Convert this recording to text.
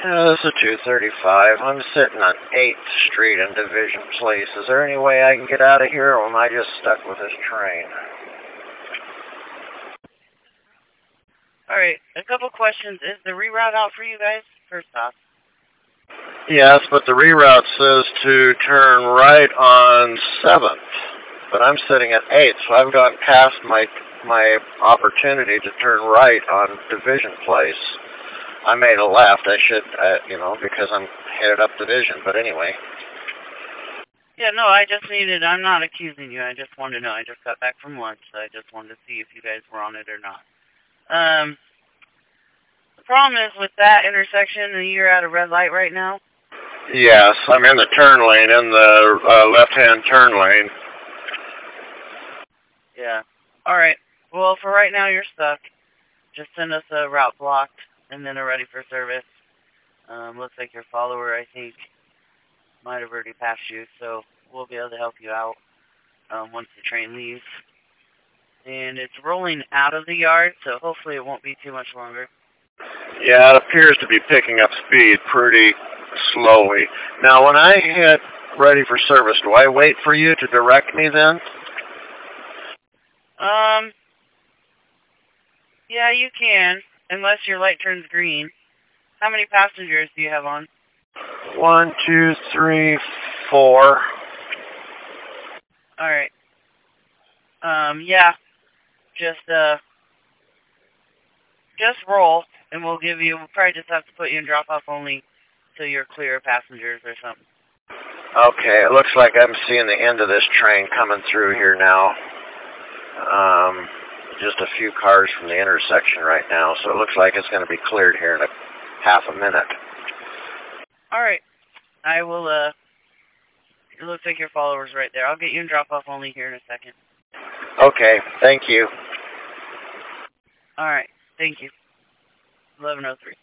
This is 235. I'm sitting on 8th Street in Division Place. Is there any way I can get out of here, or am I just stuck with this train? Alright, a couple questions. Is the reroute out for you guys? First off. Yes, but the reroute says to turn right on 7th. But I'm sitting at 8th, so I've gone past my opportunity to turn right on Division Place. I made a left. I should, because I'm headed up Division. But anyway. Yeah, no, I'm not accusing you. I just wanted to know. I just got back from lunch, so I just wanted to see if you guys were on it or not. The problem is with that intersection, you're at a red light right now. Yes, I'm in the turn lane, in the left-hand turn lane. Yeah. Alright. Well, for right now, you're stuck. Just send us a route blocked, and then a ready for service. Looks like your follower, I think, might have already passed you, so we'll be able to help you out once the train leaves. And it's rolling out of the yard, so hopefully it won't be too much longer. Yeah, it appears to be picking up speed pretty slowly. Now, when I hit ready for service, do I wait for you to direct me then? Yeah, you can, unless your light turns green. How many passengers do you have on? 1, 2, 3, 4. Alright. Yeah. Just roll, and we'll probably just have to put you in drop-off only till you're clear of passengers or something. Okay, it looks like I'm seeing the end of this train coming through here now. Just a few cars from the intersection right now, so it looks like it's going to be cleared here in half a minute. Alright. I will, it looks like your follower's right there. I'll get you in drop-off only here in a second. Okay, thank you. Alright, thank you. 1103.